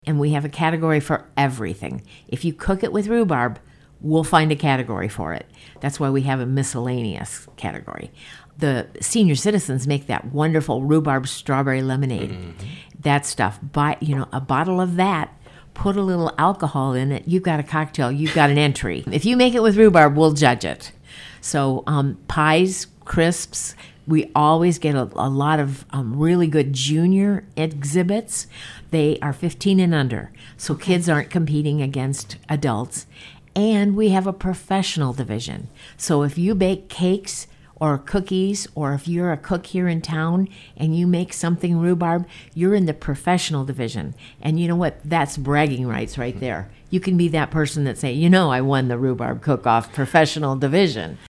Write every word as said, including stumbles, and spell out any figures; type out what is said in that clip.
And we have a category for everything. If you cook it with rhubarb, we'll find a category for it. That's why we have a miscellaneous category. The senior citizens make that wonderful rhubarb strawberry lemonade. Mm-hmm. That stuff. Buy, you know, a bottle of that, put a little alcohol in it, you've got a cocktail, you've got an entry. If you make it with rhubarb, we'll judge it. So um, pies, crisps, we always get a, a lot of um, really good junior exhibits. They are fifteen and under, so kids aren't competing against adults. And we have a professional division. So if you bake cakes or cookies, or if you're a cook here in town and you make something rhubarb, you're in the professional division. And you know what? That's bragging rights right there. You can be that person that say, you know, I won the rhubarb cook-off professional division.